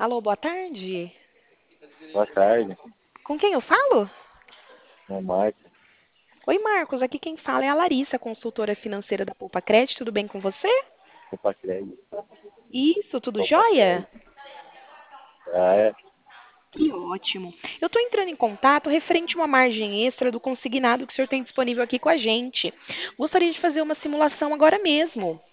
Alô, boa tarde. Boa tarde, Com quem eu falo? é Marcos. Oi, Marcos. Aqui quem fala é a Larissa, consultora financeira da Poupa Crédito. Tudo bem com você? Opa, crédito. Isso, tudo Opa, jóia? crédito. Ah, é? Que ótimo. Eu estou entrando em contato referente a uma margem extra do consignado que o senhor tem disponível aqui com a gente. Gostaria de fazer uma simulação agora mesmo.